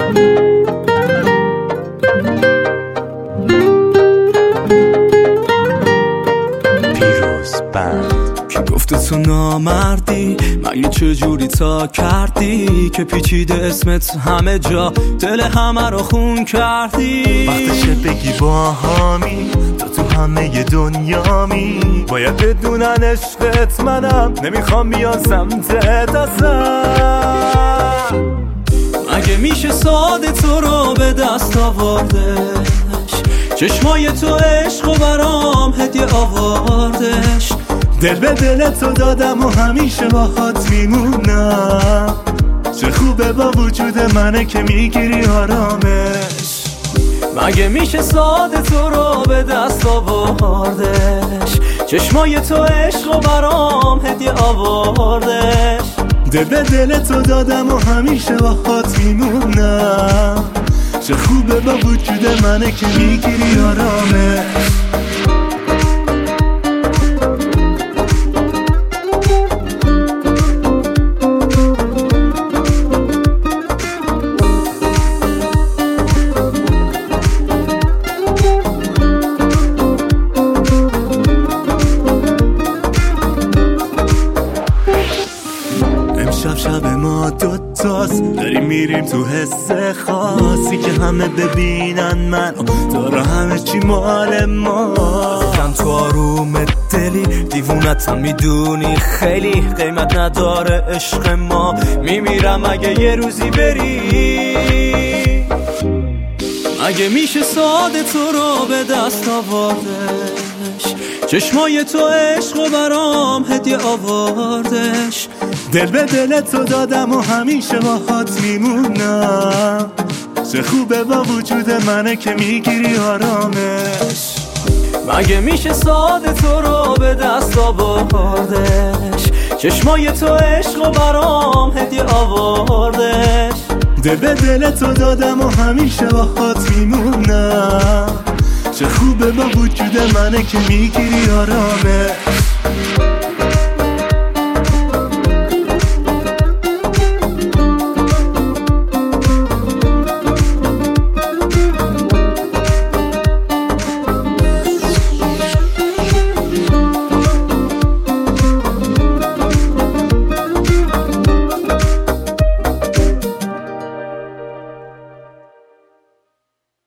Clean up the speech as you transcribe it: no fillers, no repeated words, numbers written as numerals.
کی گفته تو نامردی؟ مگه چجوری تا کردی که پیچیده اسمت همه جا دل همه رو خون کردی؟ وقتشه بگی با همی تو همه دنیامی، باید بدونن عشقت منم، نمیخوام بیان سمتت اصلا. مگه میشه ساده تو رو به دست آوردش؟ چشمای تو عشق و برام هدیه آوردش. دل به دل تو دادم و همیشه باهات میمونم. چه خوبه با وجود منه که میگیری آرامش. مگه میشه ساده تو رو به دست آوردش؟ چشمای تو عشق و برام هدیه آوردش. دل به دل تو دادم و همیشه باهات میمونم. چه خوبه با وجود منه که میگیری آرامش. شب ما دوتاست، داریم میریم تو حس خاصی که همه ببینن من داره همه چی مال ما. من تو آروم دلی دیوونتم میدونی، خیلی قیمت نداره عشق ما. میمیرم اگه یه روزی بری. مگه میشه ساده تو رو به دست آوردش؟ چشمای تو عشق و برام هدیه آوردش. دل به دل تو دادم و همیشه باهات میمونم. چه خوبه با وجود منه که میگیری آرامش. مگه میشه ساده تو رو به دست آوردش؟ چشمای تو عشق و برام هدیه آوردش. دل به دل تو دادم و همیشه باهات میمونم. چه خوبه با وجود منه که میگیری آرامش.